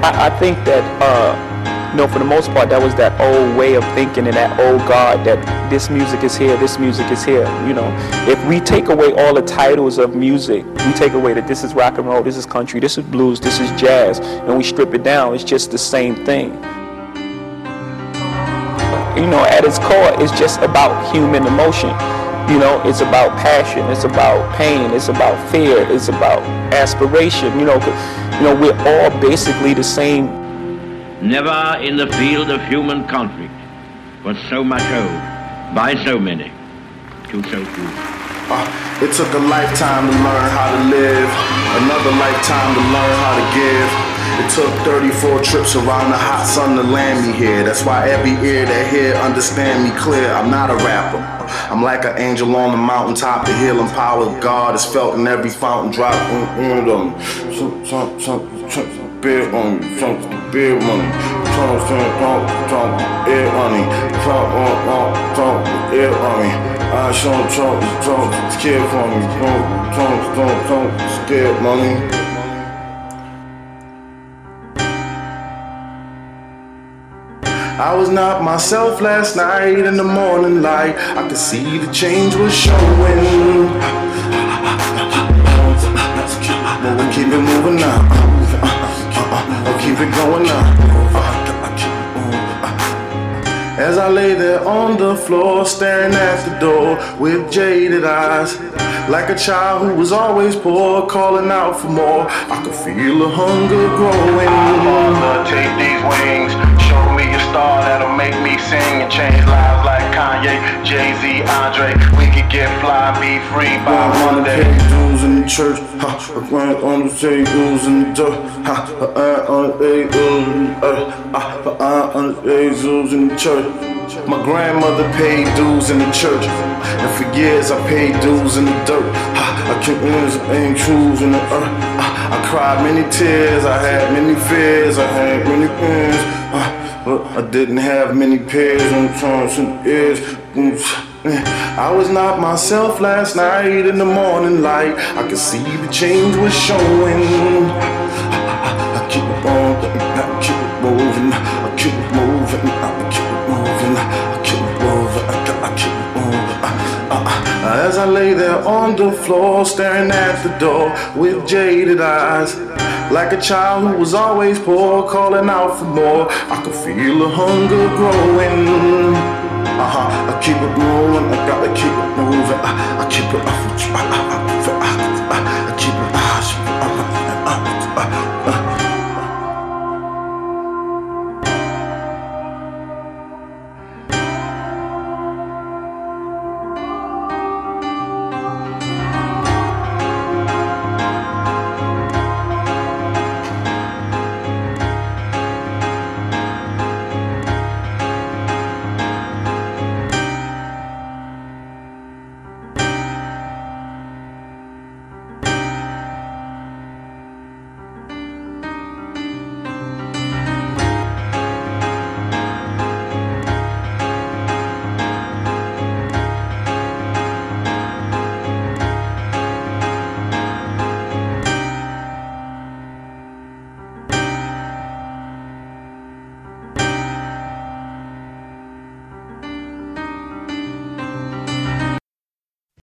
I think that for the most part, that was that old way of thinking and that old God that this music is here, this music is here. If we take away all the titles of music, we take away that this is rock and roll, this is country, this is blues, this is jazz, and we strip it down, it's just the same thing. At its core, it's just about human emotion. It's about passion, it's about pain, it's about fear, it's about aspiration. We're all basically the same. Never in the field of human conflict was so much owed by so many to so few. It took a lifetime to learn how to live, another lifetime to learn how to give. It took 34 trips around the hot sun to land me here. That's why every ear that hear understand me clear. I'm not a rapper. I'm like an angel on the mountaintop. The healing power of God is felt in every fountain drop. Beer on me, beer money, air on me, air on me. I show scared for me, scared money. I was not myself last night in the morning light. I could see the change was showing. We'll keep it moving now. I'll keep it going now. As I lay there on the floor, staring at the door with jaded eyes, like a child who was always poor, calling out for more. I could feel the hunger growing. I wanna take these wings, show me a star that'll make me sing and change lives like Kanye, Jay-Z, Andre. We could get fly, be free by Monday. Dudes in the church, I went on to say dudes in the dirt, dudes in the church. My grandmother paid dues in the church, and for years I paid dues in the dirt. I kept ain't truths in the earth. I cried many tears, I had many fears, I had many pains, but I didn't have many peers and times and ears. I was not myself last night in the morning light. I could see the change was showing. I keep on, I keep it moving, I keep it moving, I keep it moving, I keep it moving, I keep it moving. As I lay there on the floor, staring at the door with jaded eyes, like a child who was always poor, calling out for more. I could feel the hunger growing. I keep it moving, I gotta keep it moving. I keep it,